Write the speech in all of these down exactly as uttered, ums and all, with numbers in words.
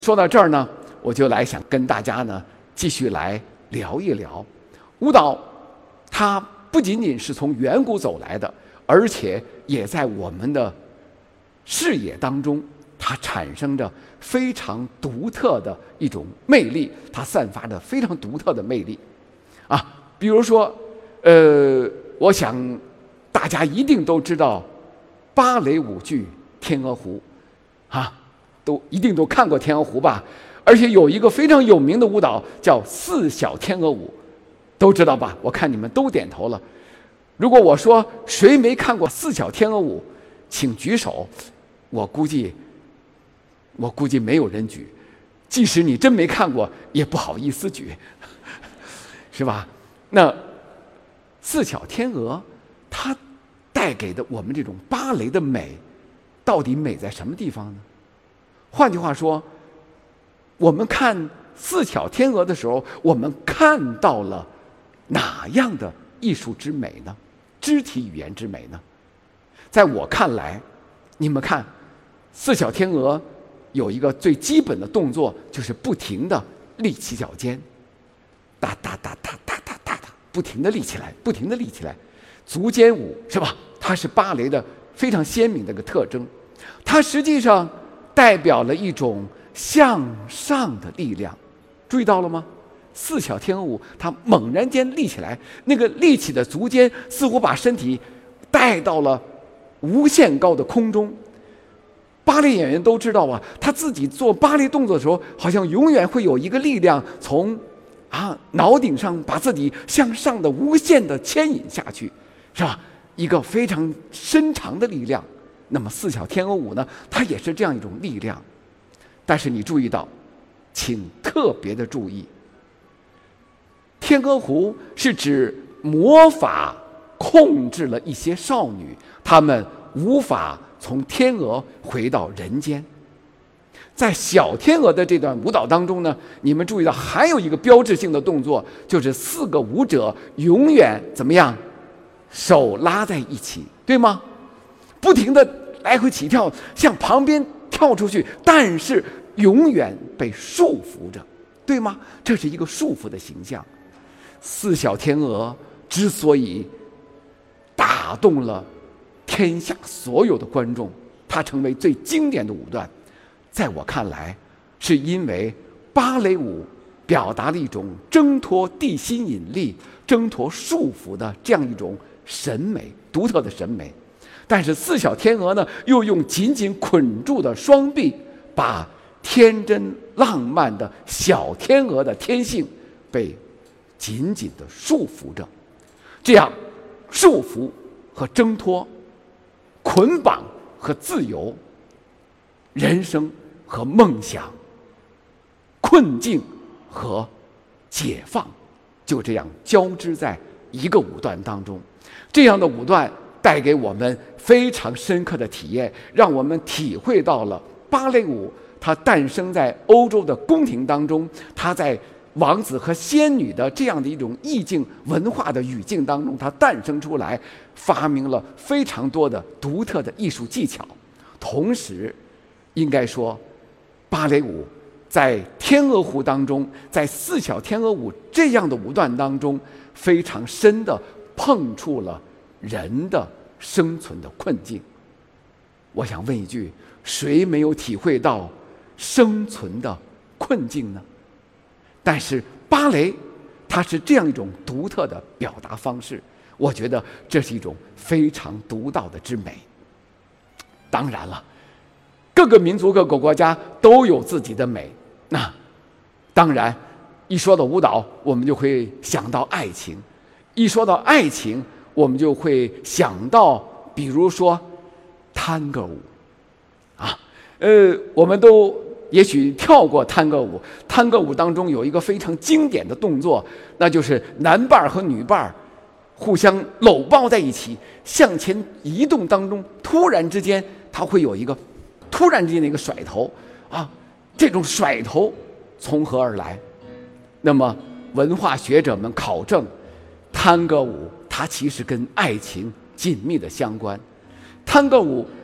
说到这儿呢，我就来想跟大家呢继续来聊一聊舞蹈，它不仅仅是从远古走来的，而且也在我们的视野当中，它产生着非常独特的一种魅力，它散发着非常独特的魅力啊。比如说，呃，我想大家一定都知道芭蕾舞剧《天鹅湖》啊。都一定都看过《天鹅湖》吧？而且有一个非常有名的舞蹈叫四小天鹅舞，都知道吧？我看你们都点头了。如果我说谁没看过四小天鹅舞，请举手。我估计，我估计没有人举。即使你真没看过，也不好意思举，是吧？那四小天鹅，它带给的我们这种芭蕾的美，到底美在什么地方呢？换句话说，我们看四小天鹅的时候，我们看到了哪样的艺术之美呢？肢体语言之美呢？在我看来，你们看四小天鹅有一个最基本的动作，就是不停地立起脚尖，哒哒哒哒哒哒哒哒，不停地立起来，不停地立起来。足尖舞是吧？它是芭蕾的非常鲜明的一个特征，它实际上代表了一种向上的力量，注意到了吗？四小天鹅舞，它猛然间立起来，那个立起的足尖似乎把身体带到了无限高的空中。芭蕾演员都知道啊，他自己做芭蕾动作的时候，好像永远会有一个力量从啊脑顶上把自己向上的无限的牵引下去，是吧？一个非常深长的力量。那么四小天鹅舞呢，它也是这样一种力量。但是你注意到，请特别的注意，天鹅湖是指魔法控制了一些少女，她们无法从天鹅回到人间。在小天鹅的这段舞蹈当中呢，你们注意到还有一个标志性的动作，就是四个舞者永远怎么样，手拉在一起，对吗？不停地来回起跳，向旁边跳出去，但是永远被束缚着，对吗？这是一个束缚的形象。四小天鹅之所以打动了天下所有的观众，它成为最经典的舞段，在我看来，是因为芭蕾舞表达了一种挣脱地心引力、挣脱束缚的这样一种审美，独特的审美。但是四小天鹅呢，又用紧紧捆住的双臂，把天真浪漫的小天鹅的天性被紧紧地束缚着。这样，束缚和挣脱，捆绑和自由，人生和梦想，困境和解放，就这样交织在一个舞段当中。这样的舞段带给我们非常深刻的体验，让我们体会到了芭蕾舞它诞生在欧洲的宫廷当中，它在王子和仙女的这样的一种意境文化的语境当中，它诞生出来，发明了非常多的独特的艺术技巧。同时应该说，芭蕾舞在天鹅湖当中，在四小天鹅舞这样的舞段当中，非常深地碰触了人的生存的困境。我想问一句，谁没有体会到生存的困境呢？但是芭蕾它是这样一种独特的表达方式，我觉得这是一种非常独到的之美。当然了，各个民族各个国家都有自己的美，那当然一说到舞蹈，我们就会想到爱情，一说到爱情，我们就会想到比如说探戈舞啊，呃，我们都也许跳过探戈舞。探戈舞当中有一个非常经典的动作，那就是男伴和女伴互相搂抱在一起，向前移动当中，突然之间它会有一个突然之间的一个甩头啊，这种甩头从何而来？那么文化学者们考证，探戈舞它其实跟爱情紧密的相关。探戈舞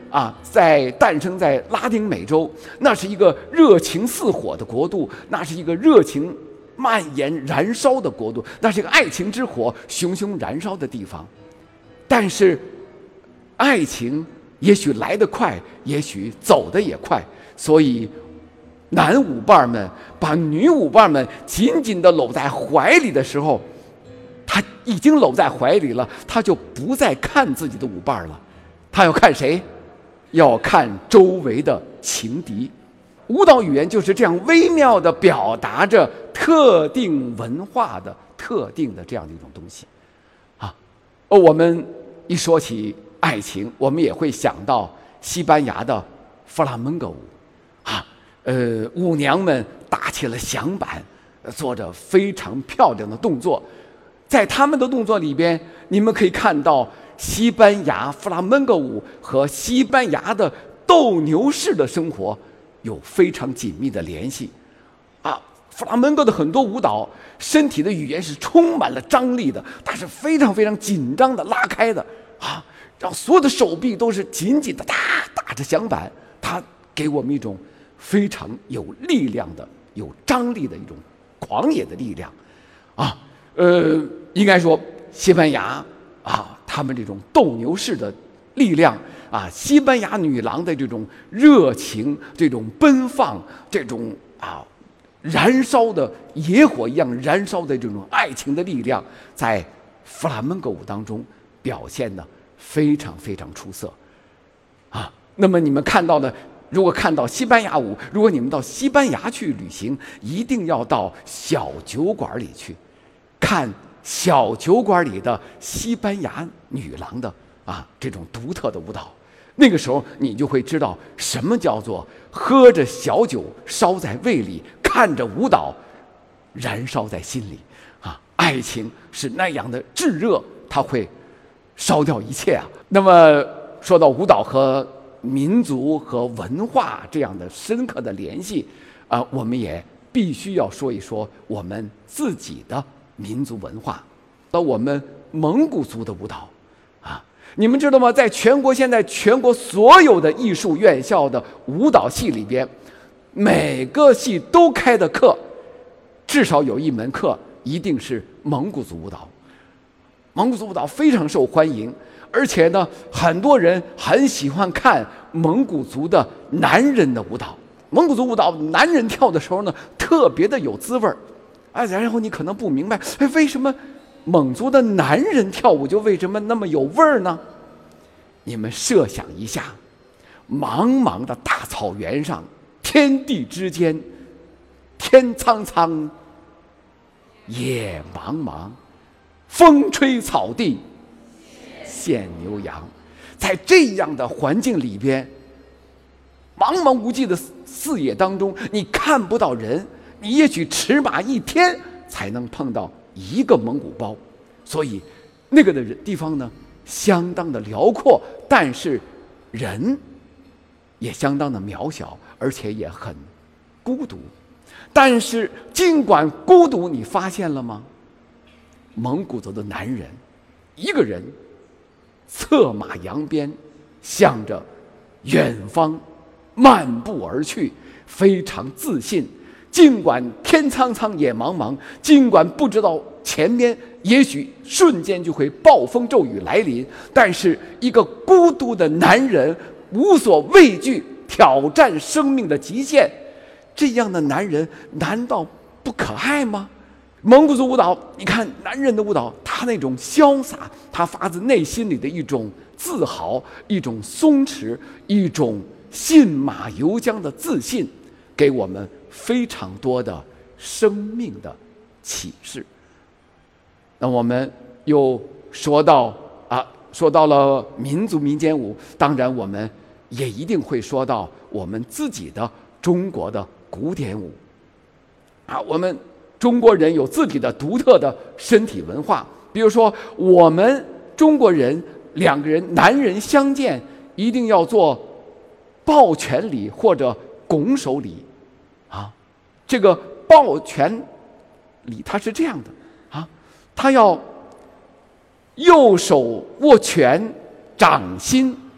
啊，在诞生在拉丁美洲，那是一个热情似火的国度，那是一个热情蔓延燃烧的国度，那是一个爱情之火熊熊燃烧的地方。但是爱情也许来得快，也许走得也快，所以男舞伴们把女舞伴们紧紧地搂在怀里的时候，他已经搂在怀里了，他就不再看自己的舞伴了，他要看谁？要看周围的情敌。舞蹈语言就是这样微妙地表达着特定文化的特定的这样的一种东西啊。哦，我们一说起爱情，我们也会想到西班牙的弗拉门戈舞啊，呃，舞娘们打起了响板，做着非常漂亮的动作。在他们的动作里边，你们可以看到西班牙弗拉门戈舞和西班牙的斗牛士的生活有非常紧密的联系啊。弗拉门戈的很多舞蹈，身体的语言是充满了张力的，它是非常非常紧张的拉开的啊，然后所有的手臂都是紧紧的打打着响板，它给我们一种非常有力量的、有张力的一种狂野的力量啊。呃，应该说西班牙啊，他们这种斗牛士的力量啊，西班牙女郎的这种热情、这种奔放、这种啊燃烧的野火一样燃烧的这种爱情的力量，在弗拉门戈舞当中表现的非常非常出色啊。那么你们看到的，如果看到西班牙舞，如果你们到西班牙去旅行，一定要到小酒馆里去看小酒馆里的西班牙女郎的啊这种独特的舞蹈。那个时候你就会知道什么叫做喝着小酒烧在胃里，看着舞蹈燃烧在心里啊！爱情是那样的炙热，它会烧掉一切啊。那么说到舞蹈和民族和文化这样的深刻的联系啊、呃，我们也必须要说一说我们自己的民族文化，到我们蒙古族的舞蹈啊。你们知道吗？在全国现在全国所有的艺术院校的舞蹈系里边，每个系都开的课，至少有一门课一定是蒙古族舞蹈。蒙古族舞蹈非常受欢迎，而且呢，很多人很喜欢看蒙古族的男人的舞蹈。蒙古族舞蹈男人跳的时候呢，特别的有滋味儿。哎，然后你可能不明白，哎，为什么蒙族的男人跳舞就为什么那么有味儿呢？你们设想一下，茫茫的大草原上，天地之间，天苍苍，野茫茫，风吹草低见牛羊。在这样的环境里边，茫茫无际的四野当中，你看不到人，你也许驰马一天才能碰到一个蒙古包。所以那个的地方呢，相当的辽阔，但是人也相当的渺小，而且也很孤独。但是尽管孤独，你发现了吗？蒙古族的男人一个人策马扬鞭，向着远方漫步而去，非常自信。尽管天苍苍野茫茫，尽管不知道前面也许瞬间就会暴风骤雨来临，但是一个孤独的男人无所畏惧，挑战生命的极限，这样的男人难道不可爱吗？蒙古族舞蹈，你看男人的舞蹈，他那种潇洒，他发自内心里的一种自豪，一种松弛，一种信马由缰的自信，给我们非常多的生命的启示。那我们又说到啊，说到了民族民间舞，当然我们也一定会说到我们自己的中国的古典舞啊。我们中国人有自己的独特的身体文化，比如说我们中国人两个人男人相见一定要做抱拳礼或者拱手礼啊。这个抱拳礼它是这样的啊，他要右手握拳，掌心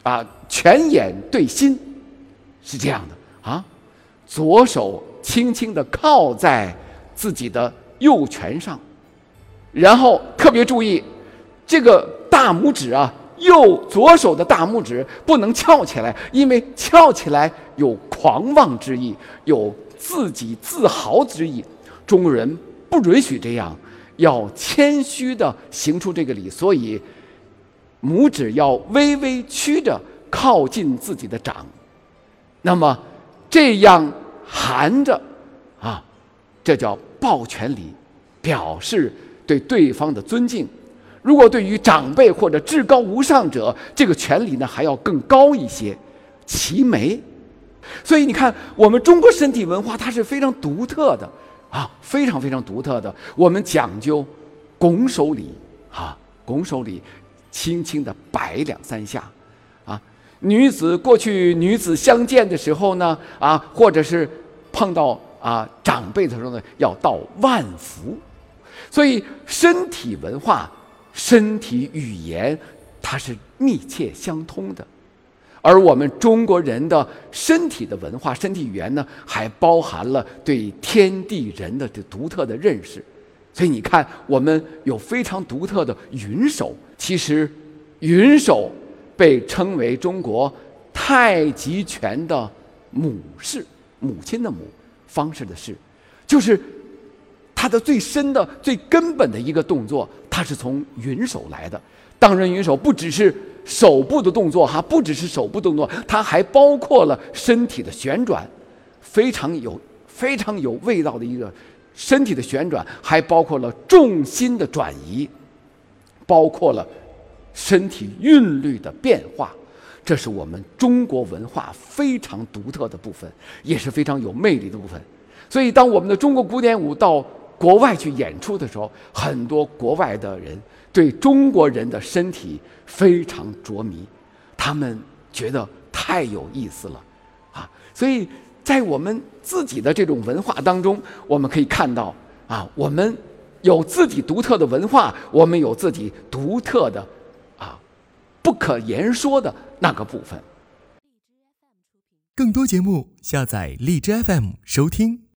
啊，拳眼对心，是这样的啊，左手轻轻地靠在自己的右拳上，然后特别注意，这个大拇指啊，右左手的大拇指不能翘起来，因为翘起来有狂妄之意，有自己自豪之意。中国人不允许这样，要谦虚地行出这个礼，所以拇指要微微曲着靠近自己的掌，那么这样含着啊，这叫抱拳礼，表示对对方的尊敬。如果对于长辈或者至高无上者，这个权礼呢还要更高一些，齐眉。所以你看，我们中国身体文化它是非常独特的啊，非常非常独特的。我们讲究拱手礼啊，拱手礼，轻轻地摆两三下啊。女子过去女子相见的时候呢，啊，或者是碰到啊长辈的时候呢，要道万福。所以身体文化、身体语言，它是密切相通的。而我们中国人的身体的文化、身体语言呢，还包含了对天地人的这独特的认识。所以你看，我们有非常独特的云手。其实，云手被称为中国太极拳的母式，母亲的母，方式的式，就是它的最深的、最根本的一个动作，它是从云手来的。当然，云手不只是手部的动作哈，不只是手部动作，它还包括了身体的旋转，非常有非常有味道的一个身体的旋转，还包括了重心的转移，包括了身体韵律的变化。这是我们中国文化非常独特的部分，也是非常有魅力的部分。所以，当我们的中国古典舞到国外去演出的时候，很多国外的人对中国人的身体非常着迷，他们觉得太有意思了啊！所以在我们自己的这种文化当中，我们可以看到啊，我们有自己独特的文化，我们有自己独特的啊不可言说的那个部分。 更多节目，下载荔枝 F M 收听。